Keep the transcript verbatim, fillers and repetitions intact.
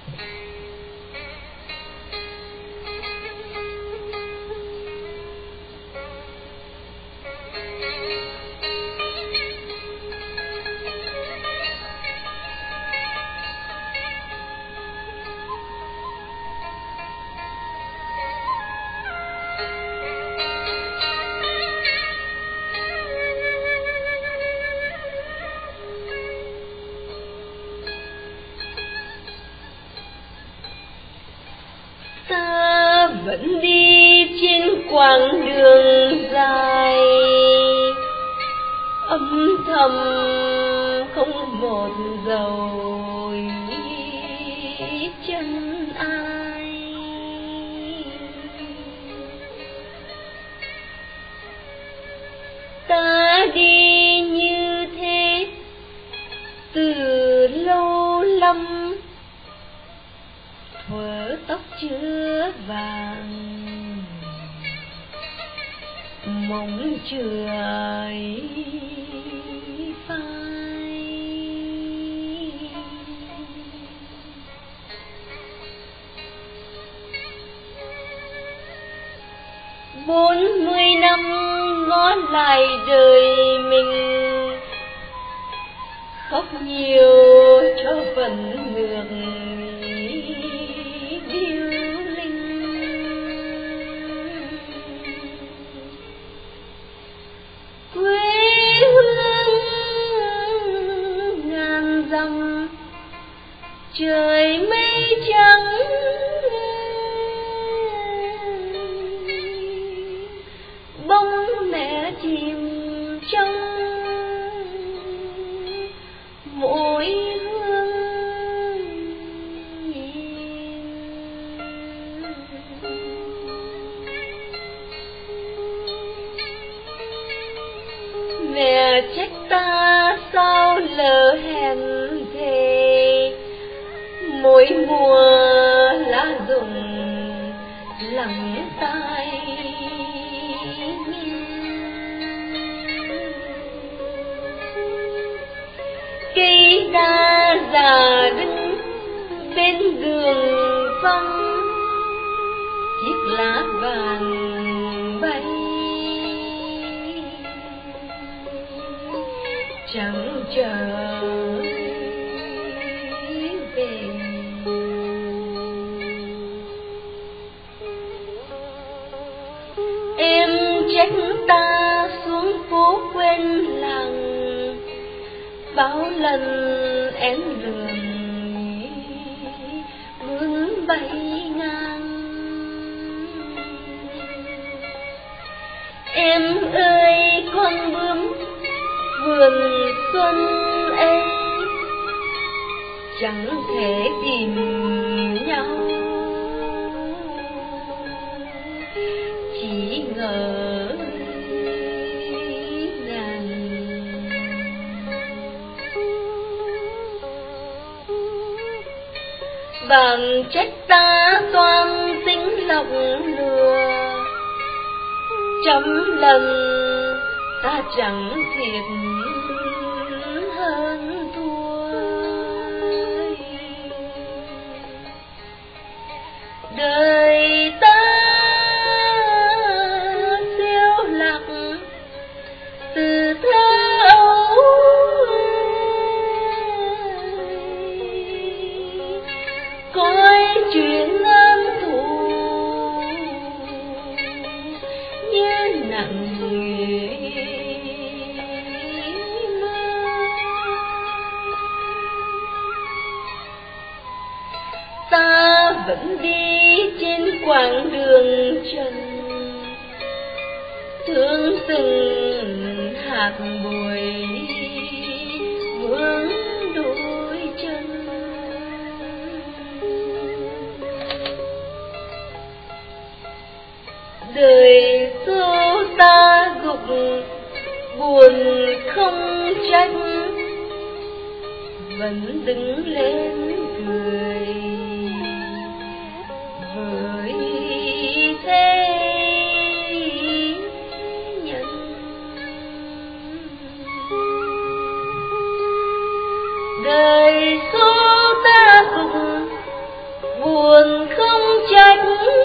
Ta vẫn đi trên quãng đường dài, âm thầm không một dấu chân ai. Ta đi như thế từ lâu lắm, thuở tóc chưa vàng mộng trời phai. Bốn mươi năm ngó lại đời mình, khóc nhiều cho phần ngược điêu linh. Quê hương ngàn dặm trời mây trắng, bóng mẹ chìm trong mỗi hương nhìn. Mẹ trách ta sao lỡ hẹn thề, mỗi mùa lá rụng lắng tai nghe. Cây đa già đứng bên đường vắng, chiếc lá vàng bay chẳng chờ về. Em trách ta xuống phố quên làng, bao lần én lường bướm bay ngang. Em ơi con bướm vườn xuân ấy, chẳng thể tìm nhau, chỉ ngờ ngàn. Bạn trách ta toan tính lọc lừa, trăm lần ta chẳng thiệt hơn thua. Đời ta siêu lạc từ thơ ấu, coi chuyện ân thù như nặng vẫn đi trên quãng đường trần, thương từng hạt bụi vướng đôi chân. Đời xô ta gục buồn không trách, vẫn đứng lên cười với thế nhân. Đời xô ta cùng buồn không trách